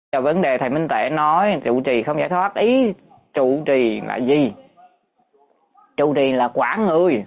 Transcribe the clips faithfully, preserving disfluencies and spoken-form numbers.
giờ vấn đề thầy Minh Tuệ nói trụ trì không giải thoát, ý trụ trì là gì? Trụ trì là quản người,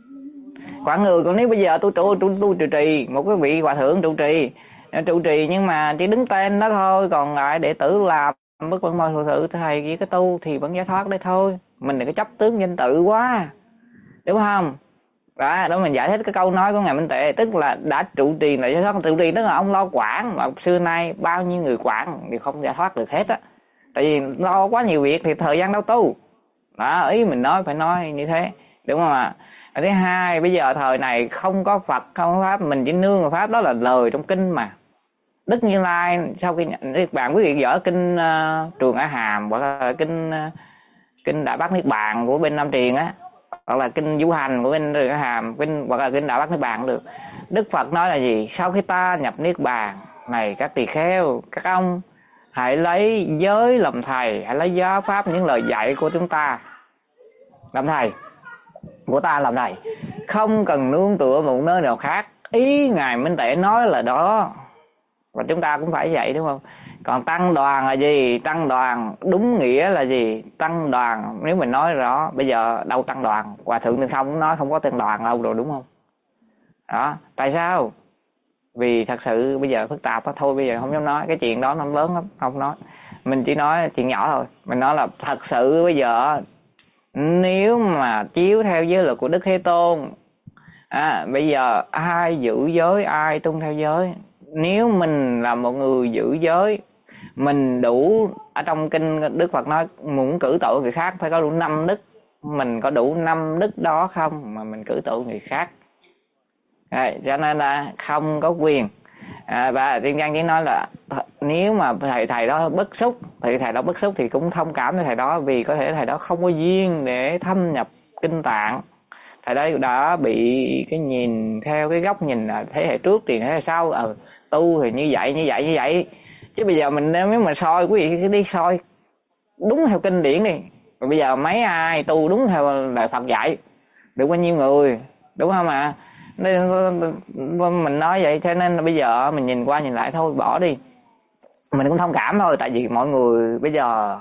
quản người. Còn nếu bây giờ tôi tôi tôi tôi trụ trì, một cái vị hòa thượng trụ trì trụ trì nhưng mà chỉ đứng tên đó thôi, còn lại đệ tử làm bất vẫn môi hòa thượng thầy với cái tu thì vẫn giải thoát đấy thôi. Mình đừng có chấp tướng danh tự quá, đúng không? Đó, đó mình giải thích cái câu nói của ngài Minh Tuệ, tức là đã trụ trì là giải thoát. Trụ trì tức là ông lo quản, mà xưa nay bao nhiêu người quản thì không giải thoát được hết á, tại vì lo quá nhiều việc thì thời gian đâu tu. Đó, ý mình nói phải nói như thế, đúng không ạ? À? Thứ hai, bây giờ thời này không có Phật, không có Pháp, mình chỉ nương vào Pháp, đó là lời trong kinh mà. Đức Như Lai sau khi nhận bạn, quý vị dở kinh uh, Trường A Hàm hoặc là kinh uh, kinh Đại Bát Niết Bàn của bên Nam Truyền á, hoặc là kinh Du Hành của bên Trường A Hàm, kinh hoặc là kinh Đại Bát Niết Bàn cũng được. Đức Phật nói là gì? Sau khi ta nhập niết bàn này, các tỳ kheo, các ông hãy lấy giới làm thầy, hãy lấy giáo pháp, những lời dạy của chúng ta làm thầy, của ta làm thầy, không cần nương tựa một nơi nào khác. Ý ngài Minh Tuệ nói là đó, và chúng ta cũng phải vậy, đúng không? Còn tăng đoàn là gì? Tăng đoàn đúng nghĩa là gì? Tăng đoàn nếu mình nói rõ, bây giờ đâu tăng đoàn, Hòa Thượng Tinh Không nói không có tăng đoàn đâu rồi, đúng không? Đó, tại sao? Vì thật sự bây giờ phức tạp đó, thôi bây giờ không dám nói cái chuyện đó, nó lớn lắm, không nói. Mình chỉ nói chuyện nhỏ thôi. Mình nói là thật sự bây giờ nếu mà chiếu theo giới luật của Đức Thế Tôn, à, bây giờ ai giữ giới, ai tuân theo giới. Nếu mình là một người giữ giới, mình đủ, ở trong kinh Đức Phật nói muốn cử tội người khác phải có đủ năm đức. Mình có đủ năm đức đó không mà mình cử tội người khác? À, cho nên là không có quyền. À, và Thiên Giang chỉ nói là nếu mà thầy thầy đó bức xúc thì thầy đó bức xúc thì cũng thông cảm với thầy đó, vì có thể thầy đó không có duyên để thâm nhập kinh tạng. Thầy đó đã bị cái nhìn theo cái góc nhìn là thế hệ trước thì thế hệ sau, ờ tu thì như vậy như vậy như vậy. Chứ bây giờ mình nếu mà soi, quý vị cứ đi soi đúng theo kinh điển đi. Rồi bây giờ mấy ai tu đúng theo Đại Phật dạy được bao nhiêu người, đúng không ạ? Nên mình nói vậy, cho nên là bây giờ mình nhìn qua nhìn lại thôi, bỏ đi. Mình cũng thông cảm thôi, tại vì mọi người bây giờ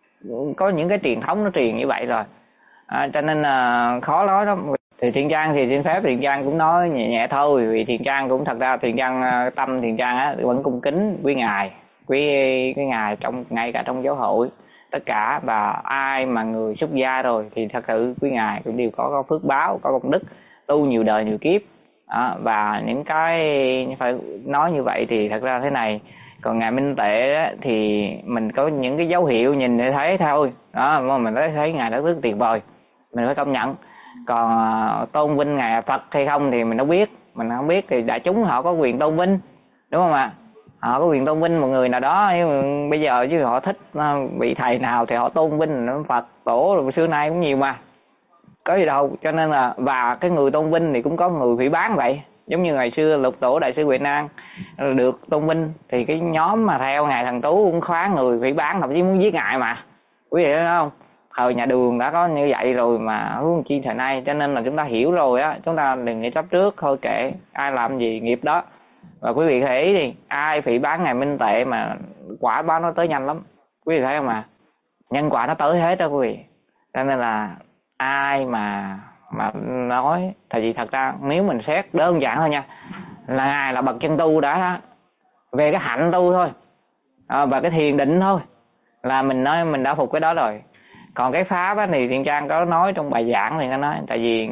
có những cái truyền thống nó truyền như vậy rồi, à, cho nên là khó nói lắm. Thì Thiện Trang thì xin phép Thiện Trang cũng nói nhẹ nhẹ thôi, vì Thiện Trang cũng thật ra Thiện Trang tâm Thiện Trang á vẫn cung kính quý ngài, quý cái ngài trong ngay cả trong giáo hội tất cả. Và ai mà người xuất gia rồi thì thật sự quý ngài cũng đều có, có phước báo, có công đức tu nhiều đời nhiều kiếp. Đó, và những cái phải nói như vậy thì thật ra thế này. Còn ngài Minh Tuệ thì mình có những cái dấu hiệu nhìn để thấy thôi đó, mà mình thấy thấy ngài đã rất tuyệt vời, mình phải công nhận. Còn tôn vinh ngài Phật hay không thì mình đâu biết, mình không biết. Thì đại chúng họ có quyền tôn vinh, đúng không ạ? Họ có quyền tôn vinh một người nào đó. Nhưng bây giờ chứ họ thích vị thầy nào thì họ tôn vinh. Phật tổ rồi xưa nay cũng nhiều mà, có gì đâu. Cho nên là, và cái người tôn vinh thì cũng có người phỉ báng vậy. Giống như ngày xưa Lục Tổ Đại sư Huệ Năng được tôn vinh thì cái nhóm mà theo ngài Thần Tú cũng khóa người phỉ báng, thậm chí muốn giết ngài mà, quý vị thấy không? Thời nhà Đường đã có như vậy rồi mà huống chi thời nay. Cho nên là chúng ta hiểu rồi á, chúng ta đừng nghĩ chấp trước, thôi kệ ai làm gì nghiệp đó. Và quý vị thấy đi, ai phỉ báng ngài Minh Tuệ mà quả báo nó tới nhanh lắm, quý vị thấy không? Mà nhân quả nó tới hết đó quý vị. Cho nên là ai mà mà nói, tại vì thật ra nếu mình xét đơn giản thôi nha, là ngài là bậc chân tu đã, về cái hạnh tu thôi, à, và cái thiền định thôi là mình nói mình đã phục cái đó rồi. Còn cái pháp á, thì Thiện Trang có nói trong bài giảng thì nó nói, tại vì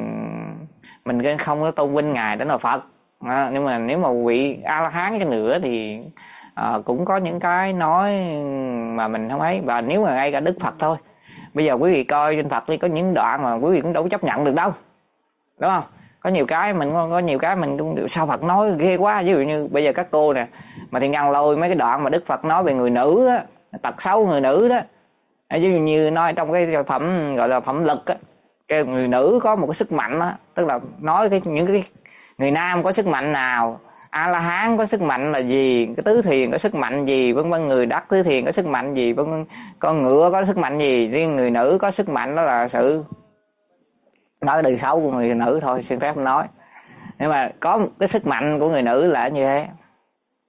mình không có tôn vinh ngài đến là Phật, à, nhưng mà nếu mà vị A La Hán cho nữa thì à, cũng có những cái nói mà mình không ấy. Và nếu mà ngay cả Đức Phật thôi, bây giờ quý vị coi trên Phật thì có những đoạn mà quý vị cũng đâu có chấp nhận được đâu, đúng không? Có nhiều cái mình có nhiều cái mình cũng sao Phật nói ghê quá. Ví dụ như bây giờ các cô nè, mà Thiện Nhân lôi mấy cái đoạn mà Đức Phật nói về người nữ á, tật xấu người nữ đó, ví dụ như nói trong cái phẩm gọi là phẩm lực á, cái người nữ có một cái sức mạnh á, tức là nói cái những cái người nam có sức mạnh nào, A La Hán có sức mạnh là gì, cái tứ thiền có sức mạnh gì, vân vân, người đắc tứ thiền có sức mạnh gì, vân vân, con ngựa có sức mạnh gì, riêng người nữ có sức mạnh đó là sự nói đời xấu của người nữ thôi, xin phép nói. Nhưng mà có cái sức mạnh của người nữ là như thế.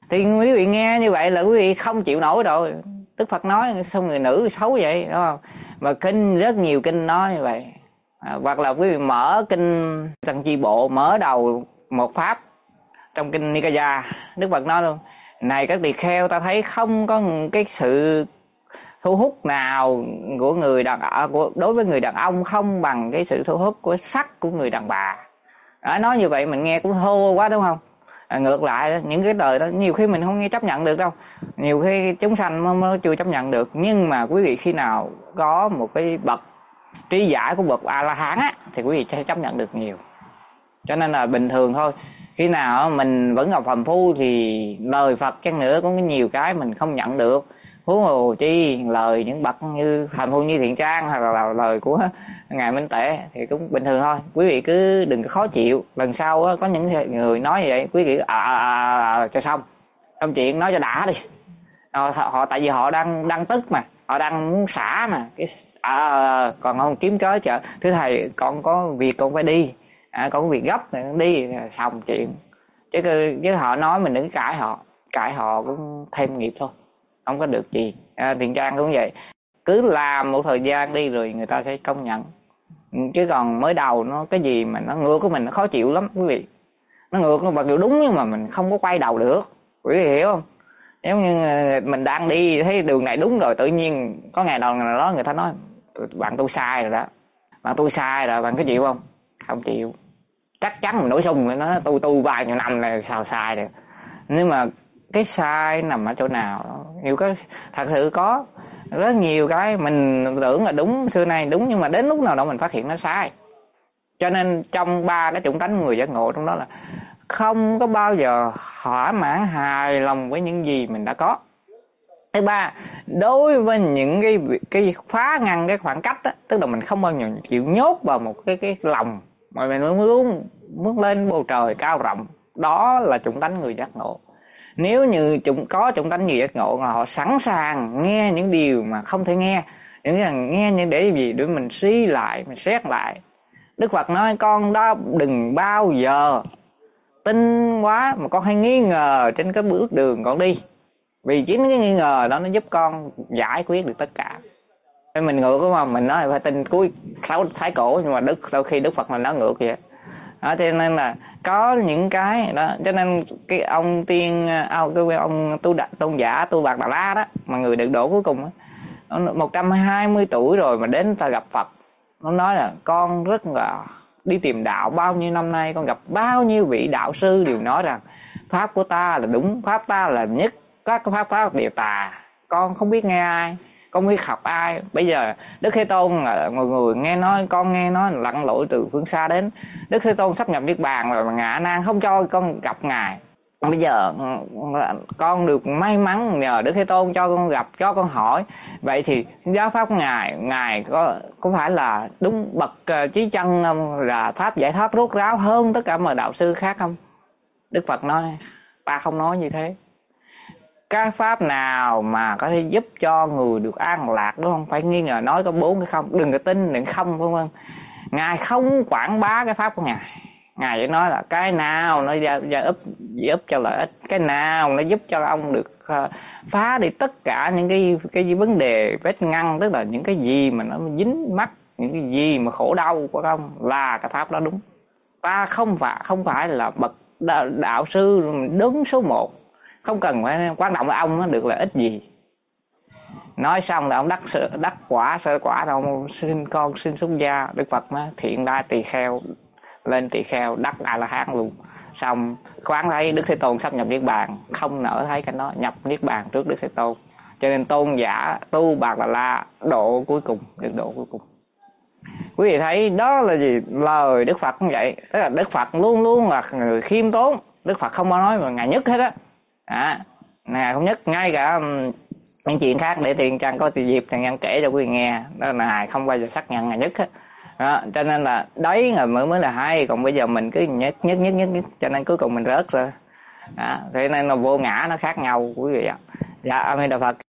Thì quý vị nghe như vậy là quý vị không chịu nổi rồi. Đức Phật nói sao người nữ xấu vậy, đúng không? Mà kinh rất nhiều kinh nói như vậy. À, hoặc là quý vị mở kinh Tăng Chi Bộ, mở đầu một pháp trong kinh Nikaya, Đức Phật nói luôn: này các tỳ kheo, ta thấy không có cái sự thu hút nào của người đàn của đối với người đàn ông không bằng cái sự thu hút của sắc của người đàn bà. À, nói như vậy mình nghe cũng thô quá, đúng không? À, ngược lại đó, những cái đời đó nhiều khi mình không nghe chấp nhận được đâu, nhiều khi chúng sanh mới chưa chấp nhận được. Nhưng mà quý vị khi nào có một cái bậc trí giải của bậc A La Hán á thì quý vị sẽ chấp nhận được nhiều. Cho nên là bình thường thôi. Khi nào mình vẫn còn phàm phu thì lời Phật chăng nữa có nhiều cái mình không nhận được, huống hồ chi lời những bậc như phàm phu như Thiện Trang hoặc là lời của ngài Minh Tệ thì cũng bình thường thôi. Quý vị cứ đừng có khó chịu. Lần sau có những người nói như vậy, quý vị à, à, à, à, cho xong trong chuyện nói cho đã đi. Họ, họ tại vì họ đang đang tức mà, họ đang muốn xả mà cái à, à, còn không kiếm cớ chợ thưa thầy con có việc con phải đi, à, con có việc gấp này đi, xong chuyện. Chứ chứ họ nói mình đừng cãi họ, cãi họ cũng thêm nghiệp thôi, không có được gì. À, Thiện Trang cũng vậy, cứ làm một thời gian đi rồi người ta sẽ công nhận. Chứ còn mới đầu nó cái gì mà nó ngược của mình nó khó chịu lắm quý vị. Nó ngược nó mặc dù đúng nhưng mà mình không có quay đầu được, quý vị hiểu không? Giống như mình đang đi thấy đường này đúng rồi, tự nhiên có ngày đầu nào đó người ta nói bạn tôi sai rồi đó, bạn tôi sai rồi, bạn có chịu không? Không chịu, chắc chắn mình nổi sung rồi, nó tu tu vài nhiều năm này sao sai được. Nhưng mà cái sai nằm ở chỗ nào? Nhiều cái thật sự có rất nhiều cái mình tưởng là đúng, xưa nay đúng, nhưng mà đến lúc nào đó mình phát hiện nó sai. Cho nên trong ba cái chủng tánh người giác ngộ trong đó là không có bao giờ thỏa mãn hài lòng với những gì mình đã có. Thứ ba, đối với những cái cái phá ngăn cái khoảng cách đó, tức là mình không bao giờ chịu nhốt vào một cái cái lòng mà mình luôn muốn lên bầu trời cao rộng. Đó là chủng tánh người giác ngộ. Nếu như chúng có chủng tánh người giác ngộ mà họ sẵn sàng nghe những điều mà không thể nghe, những là nghe những để gì để mình suy lại, mình xét lại. Đức Phật nói con đó đừng bao giờ tin quá mà con hay nghi ngờ trên cái bước đường con đi, vì chính cái nghi ngờ đó nó giúp con giải quyết được tất cả. Mình ngược đúng không? Mình nói phải tin cuối sáu thái cổ, nhưng mà Đức đôi khi Đức Phật mình nói ngược vậy đó. Cho nên là có những cái đó, cho nên cái ông tiên ông, cái ông tu đạt tôn giả Tu Bạc Đà La đó, mà người được độ cuối cùng đó, một trăm hai mươi tuổi rồi mà đến ta gặp Phật, nó nói là con rất là đi tìm đạo bao nhiêu năm nay, con gặp bao nhiêu vị đạo sư đều nói rằng pháp của ta là đúng, pháp ta là nhất, các pháp pháp đều tà, con không biết nghe ai, con không biết học ai. Bây giờ Đức Thế Tôn là mọi người nghe nói, con nghe nói lặn lội từ phương xa đến, Đức Thế Tôn sắp nhập niết bàn rồi mà Ngạ Nan không cho con gặp ngài. Bây giờ con được may mắn nhờ Đức Thế Tôn cho con gặp, cho con hỏi. Vậy thì giáo pháp của ngài, ngài có có phải là đúng bậc chí chân không, là pháp giải thoát rốt ráo hơn tất cả mọi đạo sư khác không? Đức Phật nói ta không nói như thế. Cái pháp nào mà có thể giúp cho người được an lạc, đúng không? Phải nghi ngờ nói có bốn cái không, đừng có tin, đừng không, vân vân. Ngài không quảng bá cái pháp của ngài. Ngài chỉ nói là cái nào nó ra, ra úp, giúp cho lợi ích, cái nào nó giúp cho ông được uh, phá đi tất cả những cái cái vấn đề vết ngăn, tức là những cái gì mà nó dính mắc, những cái gì mà khổ đau của ông là cái pháp đó đúng. Ta không phải không phải là bậc đạo, đạo sư đứng số một, không cần phải quan trọng là ông nó được lợi ích gì. Nói xong là ông đắc đắc quả sơ quả rồi ông xin con xin xuất gia. Đức Phật nói thiện đa tỳ kheo, lên tỳ kheo đắc A La Hán luôn. Xong khoáng thấy Đức Thế Tôn sắp nhập niết bàn, không nỡ thấy cái đó, nhập niết bàn trước Đức Thế Tôn. Cho nên tôn giả Tu Bạc Đà La độ cuối cùng, được độ cuối cùng. Quý vị thấy đó là gì? Lời Đức Phật cũng vậy. Tức là Đức Phật luôn luôn là người khiêm tốn. Đức Phật không có nói mà ngài nhất hết á. À, ngài không nhất. Ngay cả những chuyện khác để Tiền Trang có dịp Tiền Trang kể cho quý vị nghe, đó là ngài không bao giờ xác nhận ngài nhất hết. Đó, cho nên là đấy là mới mới là hay. Còn bây giờ mình cứ nhất nhất nhất nhất, nhất cho nên cuối cùng mình rớt rồi. Đó, thế nên là vô ngã nó khác nhau quý vị ạ. Dạ, A Di Đà Phật.